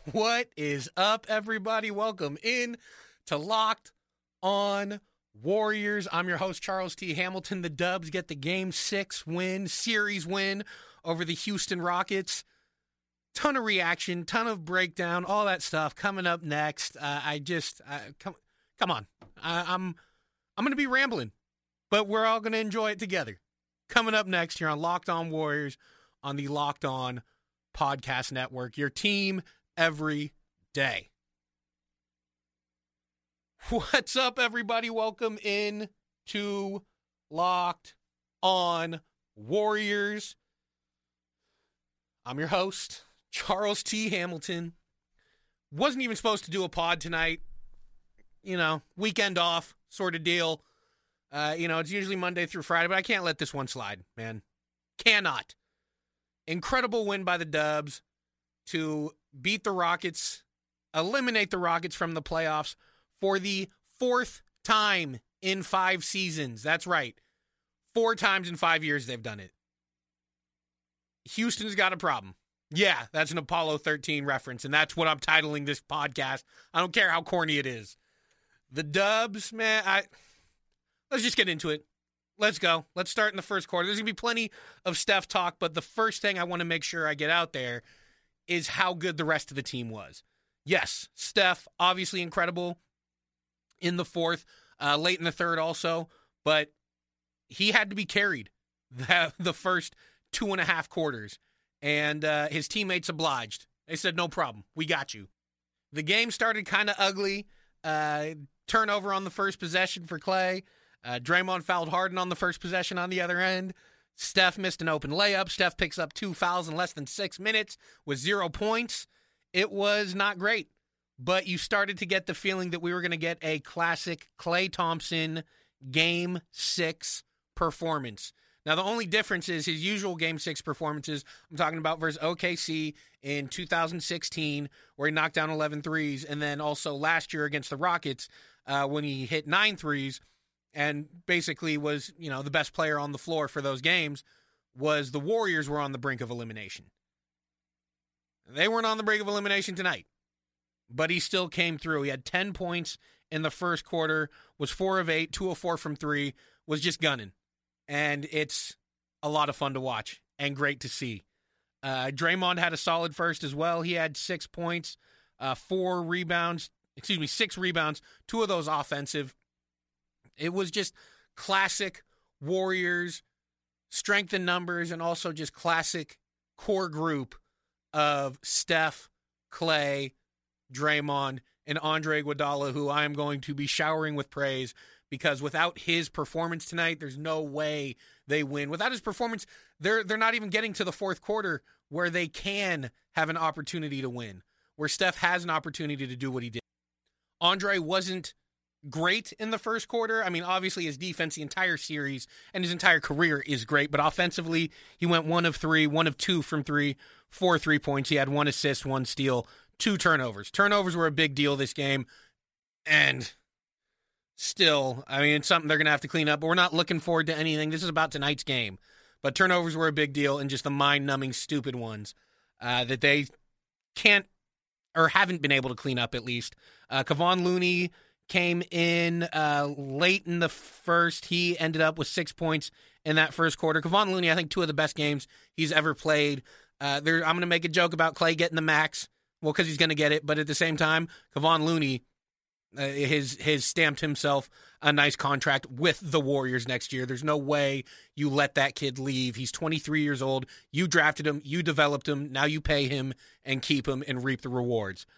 What is up, everybody? Welcome in to Locked On Warriors. I'm your host, Charles T. Hamilton. The Dubs get the Game 6 win, series win over the Houston Rockets. Ton of reaction, ton of breakdown, all that stuff coming up next. Come on. I'm going to be rambling, but we're all going to enjoy it together. Coming up next here on Locked On Warriors on the Locked On Podcast Network. Your team every day. What's up, everybody? Welcome in to Locked On Warriors. I'm your host, Charles T. Hamilton. Wasn't even supposed to do a pod tonight. You know, weekend off sort of deal. It's usually Monday through Friday, but I can't let this one slide, man. Cannot. Incredible win by the Dubs to beat the Rockets, eliminate the Rockets from the playoffs for the fourth time in 5 seasons. That's right. 4 times in 5 years they've done it. Houston's got a problem. Yeah, that's an Apollo 13 reference, and that's what I'm titling this podcast. I don't care how corny it is. The Dubs, man, let's just get into it. Let's go. Let's start in the first quarter. There's going to be plenty of Steph talk, but the first thing I want to make sure I get out there is how good the rest of the team was. Yes, Steph, obviously incredible in the fourth, late in the third also, but he had to be carried the first 2.5 quarters, and his teammates obliged. They said, no problem, we got you. The game started kind of ugly. Turnover on the first possession for Klay. Draymond fouled Harden on the first possession on the other end. Steph missed an open layup. Steph picks up 2 fouls in less than 6 minutes with 0 points. It was not great, but you started to get the feeling that we were going to get a classic Klay Thompson Game 6 performance. Now, the only difference is his usual Game 6 performances. I'm talking about versus OKC in 2016, where he knocked down 11 threes, and then also last year against the Rockets when he hit 9 threes and basically was, the best player on the floor for those games. Was the Warriors were on the brink of elimination. They weren't on the brink of elimination tonight, but he still came through. He had 10 points in the first quarter, was 4 of 8, 2 of 4 from 3, was just gunning. And it's a lot of fun to watch and great to see. Draymond had a solid first as well. He had 6 points, 6 rebounds, 2 of those offensive. It was just classic Warriors, strength in numbers, and also just classic core group of Steph, Klay, Draymond, and Andre Iguodala, who I am going to be showering with praise, because without his performance tonight, there's no way they win. Without his performance, they're not even getting to the fourth quarter where they can have an opportunity to win, where Steph has an opportunity to do what he did. Andre wasn't great in the first quarter. I mean, obviously his defense the entire series and his entire career is great, but offensively, he went 1 of 3, 1 of 2 from 3, 4 3-points. He had 1 assist, 1 steal, 2 turnovers. Turnovers were a big deal this game, and still, I mean, it's something they're going to have to clean up, but we're not looking forward to anything. This is about tonight's game. But turnovers were a big deal, and just the mind-numbing, stupid ones that they can't or haven't been able to clean up, at least. Kevon Looney came in late in the first. He ended up with 6 points in that first quarter. Kevon Looney, I think 2 of the best games he's ever played. I'm going to make a joke about Klay getting the max, well, because he's going to get it, but at the same time, Kevon Looney has stamped himself a nice contract with the Warriors next year. There's no way you let that kid leave. He's 23 years old. You drafted him. You developed him. Now you pay him and keep him and reap the rewards.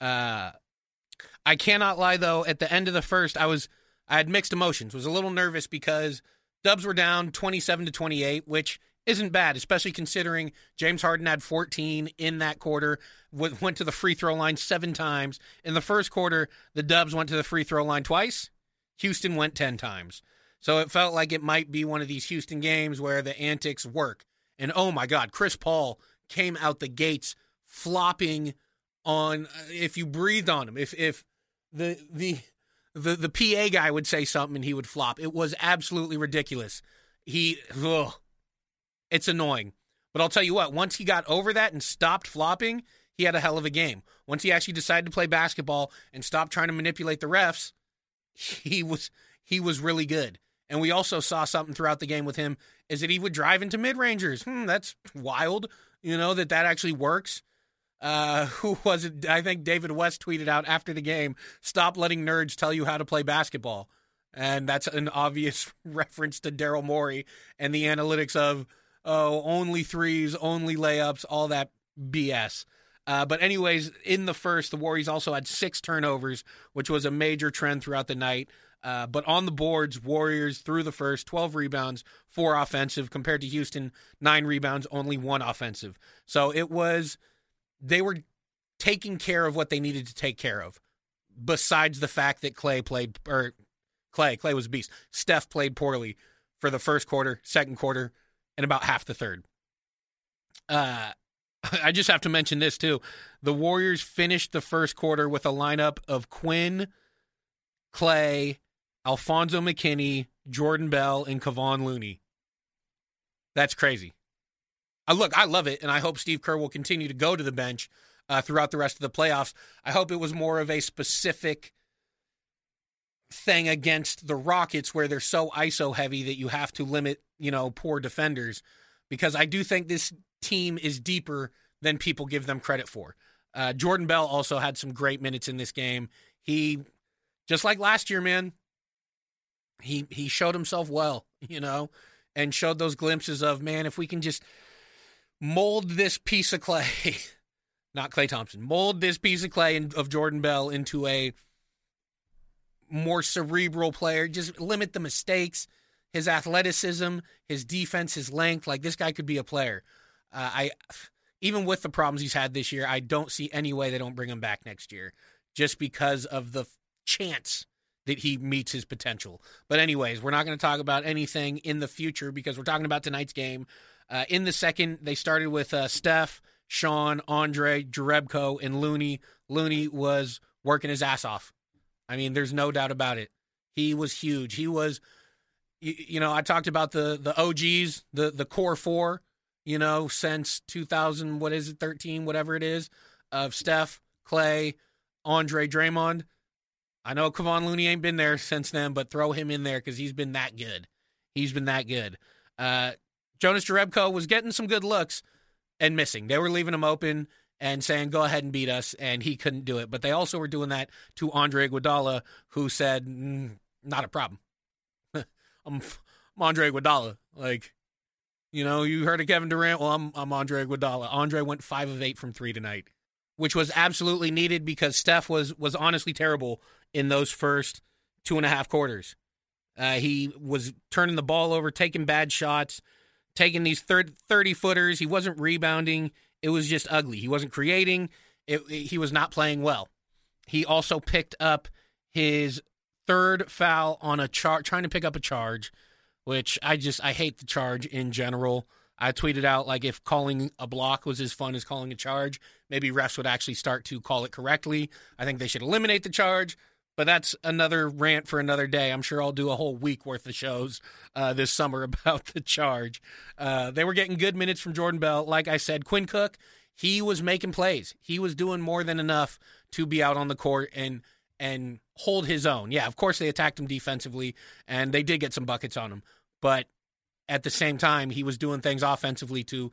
I cannot lie, though. At the end of the first, I had mixed emotions. Was a little nervous because Dubs were down 27-28, which isn't bad, especially considering James Harden had 14 in that quarter, went to the free throw line 7 times. In the first quarter, the Dubs went to the free throw line twice. Houston went 10 times. So it felt like it might be one of these Houston games where the antics work. And oh my God, Chris Paul came out the gates flopping on, if you breathed on him, if the PA guy would say something and he would flop. It was absolutely ridiculous. It's annoying. But I'll tell you what, once he got over that and stopped flopping, he had a hell of a game. Once he actually decided to play basketball and stop trying to manipulate the refs, he was really good. And we also saw something throughout the game with him, is that he would drive into mid-rangers. That's wild, that actually works. Who was it? I think David West tweeted out after the game, "Stop letting nerds tell you how to play basketball." And that's an obvious reference to Daryl Morey and the analytics of, only threes, only layups, all that BS. But anyways, in the first, the Warriors also had 6 turnovers, which was a major trend throughout the night. But on the boards, Warriors through the first, 12 rebounds, 4 offensive, compared to Houston, 9 rebounds, only 1 offensive. So they were taking care of what they needed to take care of, besides the fact that Clay was a beast. Steph played poorly for the first quarter, second quarter, and about half the third. I just have to mention this, too. The Warriors finished the first quarter with a lineup of Quinn, Clay, Alfonso McKinney, Jordan Bell, and Kevon Looney. That's crazy. I love it, and I hope Steve Kerr will continue to go to the bench throughout the rest of the playoffs. I hope it was more of a specific thing against the Rockets where they're so ISO heavy that you have to limit, poor defenders, because I do think this team is deeper than people give them credit for. Jordan Bell also had some great minutes in this game. He, just like last year, man, he showed himself well, and showed those glimpses of, man, if we can just mold this piece of clay, not Klay Thompson, mold this piece of clay of Jordan Bell into a more cerebral player, just limit the mistakes, his athleticism, his defense, his length. Like, this guy could be a player. Even with the problems he's had this year, I don't see any way they don't bring him back next year, just because of the chance that he meets his potential. But anyways, we're not going to talk about anything in the future because we're talking about tonight's game. In the second, they started with Steph, Sean, Andre, Jerebko, and Looney. Looney was working his ass off. I mean, there's no doubt about it. He was huge. He was, I talked about the OGs, the core 4, since 13, whatever it is, of Steph, Clay, Andre, Draymond. I know Kevon Looney ain't been there since then, but throw him in there because he's been that good. Jonas Jerebko was getting some good looks and missing. They were leaving him open and saying, go ahead and beat us, and he couldn't do it. But they also were doing that to Andre Iguodala, who said, not a problem. I'm Andre Iguodala. Like, you heard of Kevin Durant? Well, I'm Andre Iguodala. Andre went 5 of 8 from 3 tonight, which was absolutely needed because Steph was honestly terrible in those first 2.5 quarters. He was turning the ball over, taking bad shots, taking these 30-footers. He wasn't rebounding. It was just ugly. He wasn't creating. He was not playing well. He also picked up his 3rd foul on trying to pick up a charge, which I hate the charge in general. I tweeted out, like, if calling a block was as fun as calling a charge, maybe refs would actually start to call it correctly. I think they should eliminate the charge. But that's another rant for another day. I'm sure I'll do a whole week worth of shows this summer about the charge. They were getting good minutes from Jordan Bell. Like I said, Quinn Cook, he was making plays. He was doing more than enough to be out on the court and hold his own. Yeah, of course they attacked him defensively, and they did get some buckets on him. But at the same time, he was doing things offensively to,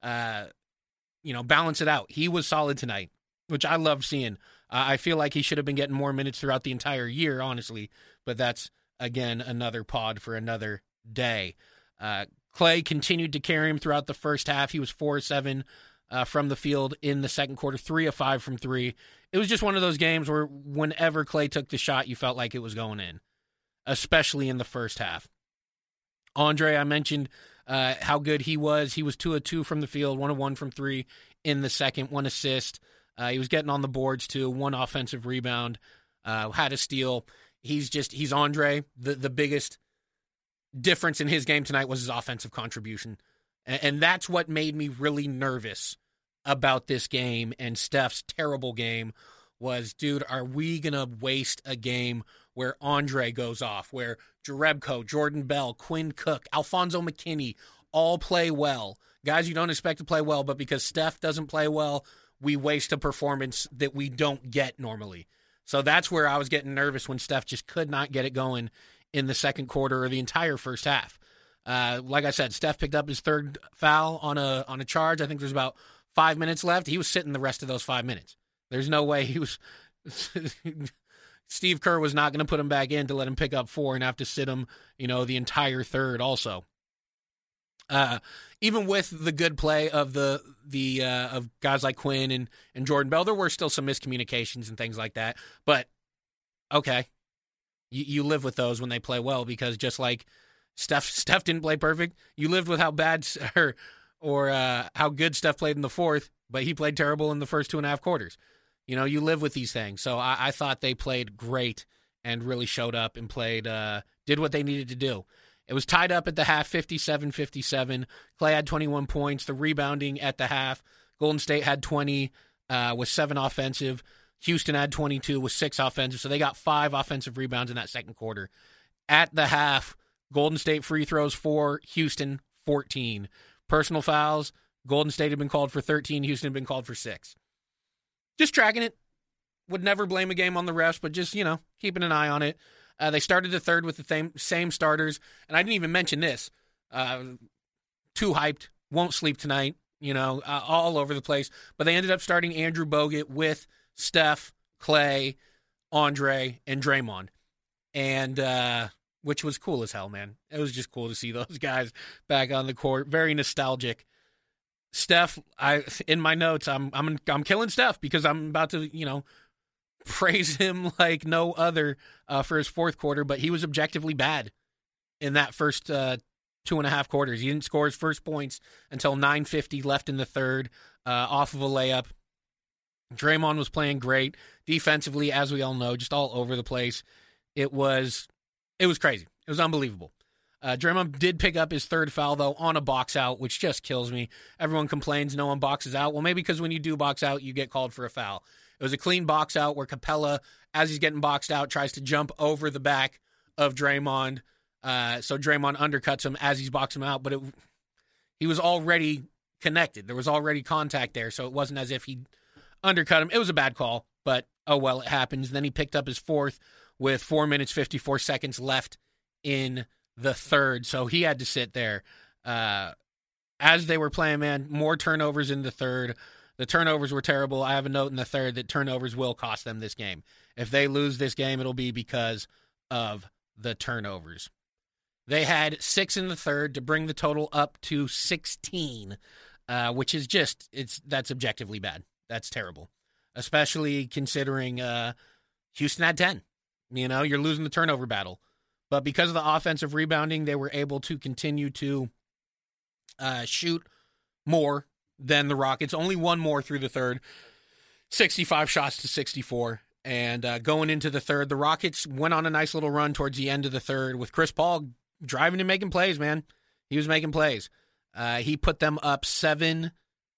balance it out. He was solid tonight, which I loved seeing. I feel like he should have been getting more minutes throughout the entire year, honestly. But that's, again, another pod for another day. Clay continued to carry him throughout the first half. He was 4-7 from the field in the second quarter, 3 of 5 from 3. It was just one of those games where whenever Clay took the shot, you felt like it was going in, especially in the first half. Andre, I mentioned how good he was. He was 2 of 2 from the field, 1 of 1 from 3 in the second, 1 assist. He was getting on the boards, too, 1 offensive rebound, had a steal. He's Andre. The biggest difference in his game tonight was his offensive contribution. And that's what made me really nervous about this game and Steph's terrible game was, dude, are we going to waste a game where Andre goes off, where Jerebko, Jordan Bell, Quinn Cook, Alfonso McKinney all play well? Guys you don't expect to play well, but because Steph doesn't play well, we waste a performance that we don't get normally. So that's where I was getting nervous when Steph just could not get it going in the second quarter or the entire first half. Like I said, Steph picked up his third foul on a charge. I think there's about 5 minutes left. He was sitting the rest of those 5 minutes. There's no way he was Steve Kerr was not going to put him back in to let him pick up 4 and have to sit him, the entire third also. Even with the good play of of guys like Quinn and Jordan Bell, there were still some miscommunications and things like that. But okay, you live with those when they play well, because just like Steph didn't play perfect, you lived with how bad or how good Steph played in the fourth, but he played terrible in the first 2.5 quarters. You live with these things. So I thought they played great and really showed up and did what they needed to do. It was tied up at the half, 57-57. Clay had 21 points. The rebounding at the half, Golden State had 20 with 7 offensive. Houston had 22 with 6 offensive. So they got 5 offensive rebounds in that second quarter. At the half, Golden State free throws 4, Houston 14. Personal fouls, Golden State had been called for 13, Houston had been called for 6. Just tracking it. Would never blame a game on the refs, but just, keeping an eye on it. They started the third with the same starters, and I didn't even mention this. Too hyped, won't sleep tonight, all over the place. But they ended up starting Andrew Bogut with Steph, Clay, Andre, and Draymond, and which was cool as hell, man. It was just cool to see those guys back on the court. Very nostalgic. Steph, in my notes, I'm killing Steph because I'm about to, praise him like no other for his fourth quarter, but he was objectively bad in that first 2.5 quarters. He didn't score his first points until 9:50 left in the third off of a layup. Draymond was playing great defensively, as we all know, just all over the place. It was crazy. It was unbelievable. Draymond did pick up his third foul, though, on a box out, which just kills me. Everyone complains no one boxes out. Well, maybe because when you do box out, you get called for a foul. It was a clean box out where Capella, as he's getting boxed out, tries to jump over the back of Draymond. So Draymond undercuts him as he's boxing him out, but he was already connected. There was already contact there, so it wasn't as if he undercut him. It was a bad call, but oh well, it happens. Then he picked up his fourth with 4 minutes, 54 seconds left in the third, so he had to sit there. As they were playing, man, more turnovers in the third. The turnovers were terrible. I have a note in the third that turnovers will cost them this game. If they lose this game, it'll be because of the turnovers. They had 6 in the third to bring the total up to 16, which is that's objectively bad. That's terrible, especially considering Houston had 10. You're losing the turnover battle. But because of the offensive rebounding, they were able to continue to shoot more than the Rockets. Only one more through the third, 65 shots to 64. And going into the third, the Rockets went on a nice little run towards the end of the third with Chris Paul driving and making plays, man. He was making plays. He put them up 5,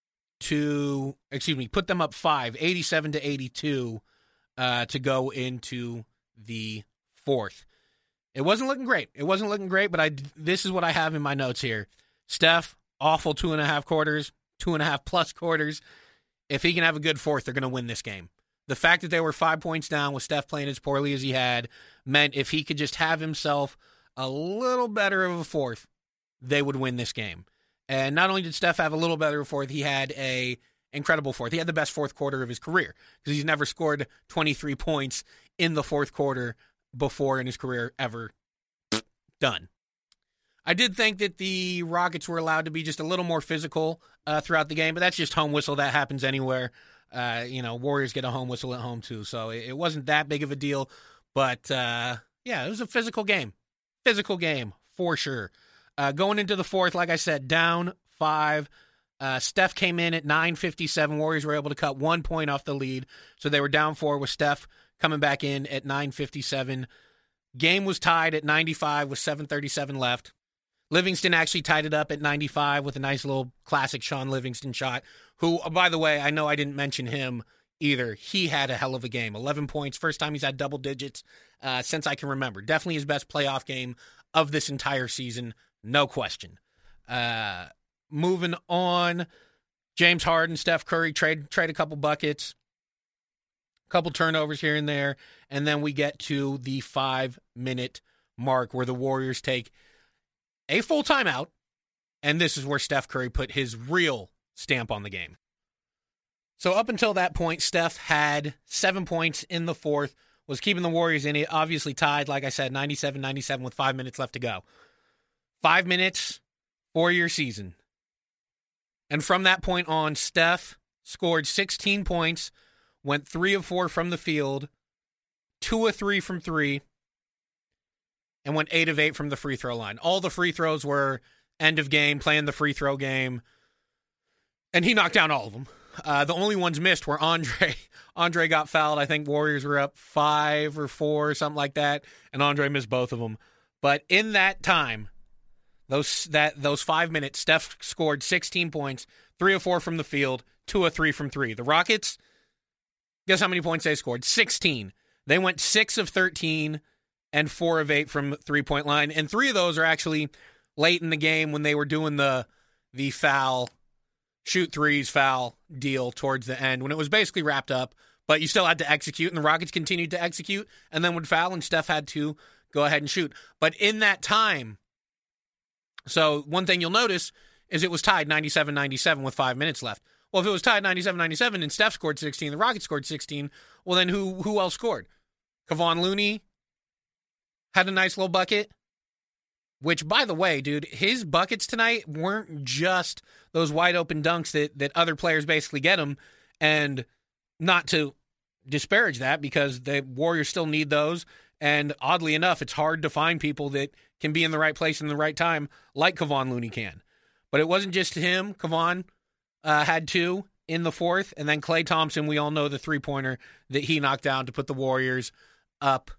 87 to 82 to go into the fourth. It wasn't looking great. But this is what I have in my notes here. Steph, awful 2.5 quarters, 2.5 plus quarters. If he can have a good fourth, they're going to win this game. The fact that they were 5 points down with Steph playing as poorly as he had meant if he could just have himself a little better of a fourth, they would win this game. And not only did Steph have a little better of a fourth, he had an incredible fourth. He had the best fourth quarter of his career because he's never scored 23 points in the fourth quarter before in his career ever. Done. I did think that the Rockets were allowed to be just a little more physical throughout the game, but that's just home whistle. That happens anywhere. Warriors get a home whistle at home too, so it wasn't that big of a deal. But, it was a physical game. Physical game, for sure. Going into the fourth, like I said, down 5. Steph came in at 9:57. Warriors were able to cut 1 point off the lead, so they were down 4 with Steph coming back in at 9:57. Game was tied at 95 with 7:37 left. Livingston actually tied it up at 95 with a nice little classic Sean Livingston shot, who, by the way, I know I didn't mention him either. He had a hell of a game. 11 points, first time he's had double digits since I can remember. Definitely his best playoff game of this entire season, no question. Moving on James Harden, Steph Curry trade a couple buckets, a couple turnovers here and there, and then we get to the 5-minute mark where the Warriors take a full timeout, and this is where Steph Curry put his real stamp on the game. So up until that point, Steph had 7 points in the fourth, was keeping the Warriors in it, obviously tied, like I said, 97-97 with 5 minutes left to go. 5 minutes, 4-year season. And from that point on, Steph scored 16 points, went 3 of 4 from the field, 2 of 3 from 3, and went 8 of 8 from the free throw line. All the free throws were end of game, playing the free throw game, and he knocked down all of them. The only ones missed were Andre. Andre got fouled. I think Warriors were up 5 or 4 or something like that, and Andre missed both of them. But in that time, those 5 minutes, Steph scored 16 points, 3 of 4 from the field, 2 of 3 from 3. The Rockets, guess how many points they scored? 16. They went 6 of 13 and 4 of 8 from three-point line, and 3 of those are actually late in the game when they were doing the foul, shoot threes foul deal towards the end when it was basically wrapped up, but you still had to execute, and the Rockets continued to execute and then would foul, and Steph had to go ahead and shoot. But in that time, so one thing you'll notice is it was tied 97-97 with 5 minutes left. Well, if it was tied 97-97 and Steph scored 16, the Rockets scored 16, well then who else scored? Kevon Looney had a nice little bucket. Which, by the way, dude, his buckets tonight weren't just those wide-open dunks that other players basically get him. And not to disparage that, because the Warriors still need those. And oddly enough, it's hard to find people that can be in the right place in the right time like Kevon Looney can. But it wasn't just him. Kevon had 2 in the fourth. And then Klay Thompson, we all know the three-pointer that he knocked down to put the Warriors up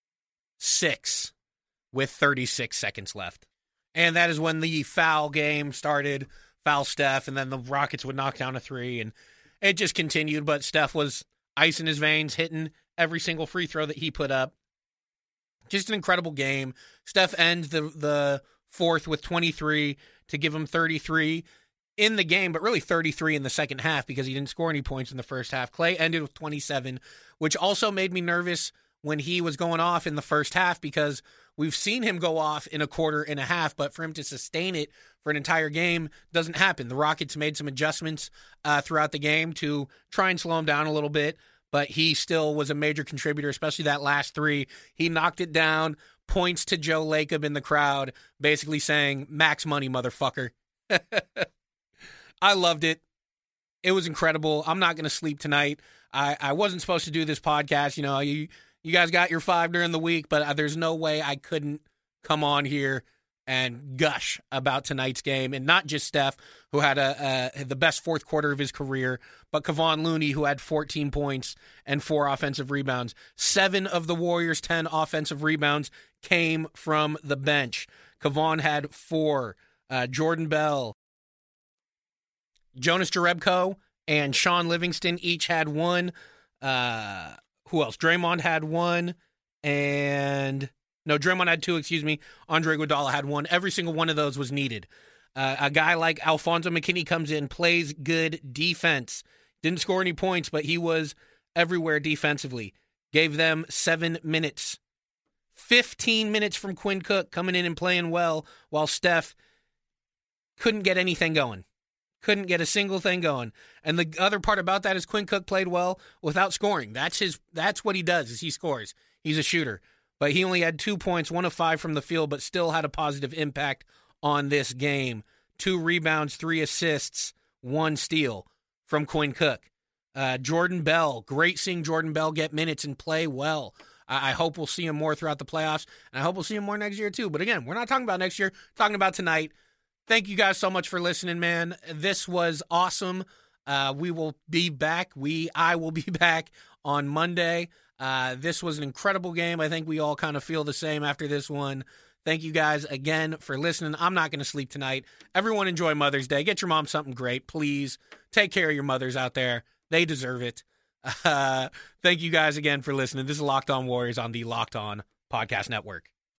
6. With 36 seconds left. And that is when the foul game started, foul Steph, and then the Rockets would knock down a 3, and it just continued, but Steph was ice in his veins, hitting every single free throw that he put up. Just an incredible game. Steph ends the fourth with 23 to give him 33 in the game, but really 33 in the second half because he didn't score any points in the first half. Klay ended with 27, which also made me nervous when he was going off in the first half, because we've seen him go off in a quarter and a half, but for him to sustain it for an entire game doesn't happen. The Rockets made some adjustments throughout the game to try and slow him down a little bit, but he still was a major contributor, especially that last 3. He knocked it down, points to Joe Lacob in the crowd, basically saying, "Max money, motherfucker." I loved it. It was incredible. I'm not going to sleep tonight. I wasn't supposed to do this podcast. You know, you guys got your 5 during the week, but there's no way I couldn't come on here and gush about tonight's game. And not just Steph, who had the best fourth quarter of his career, but Kevon Looney, who had 14 points and 4 offensive rebounds. 7 of the Warriors' 10 offensive rebounds came from the bench. Kevon had 4. Jordan Bell, Jonas Jerebko, and Sean Livingston each had 1. Who else? Draymond had 1, and no, Draymond had 2, Andre Iguodala had 1. Every single one of those was needed. A guy like Alfonso McKinney comes in, plays good defense. Didn't score any points, but he was everywhere defensively. Gave them 7 minutes. 15 minutes from Quinn Cook coming in and playing well, while Steph couldn't get anything going. Couldn't get a single thing going. And the other part about that is Quinn Cook played well without scoring. That's what he does, is he scores. He's a shooter. But he only had 2 points, 1 of 5 from the field, but still had a positive impact on this game. 2 rebounds, 3 assists, 1 steal from Quinn Cook. Jordan Bell, great seeing Jordan Bell get minutes and play well. I hope we'll see him more throughout the playoffs, and I hope we'll see him more next year too. But again, we're not talking about next year, we're talking about tonight. Thank you guys so much for listening, man. This was awesome. We will be back. I will be back on Monday. This was an incredible game. I think we all kind of feel the same after this one. Thank you guys again for listening. I'm not going to sleep tonight. Everyone enjoy Mother's Day. Get your mom something great, please. Take care of your mothers out there. They deserve it. Thank you guys again for listening. This is Locked On Warriors on the Locked On Podcast Network.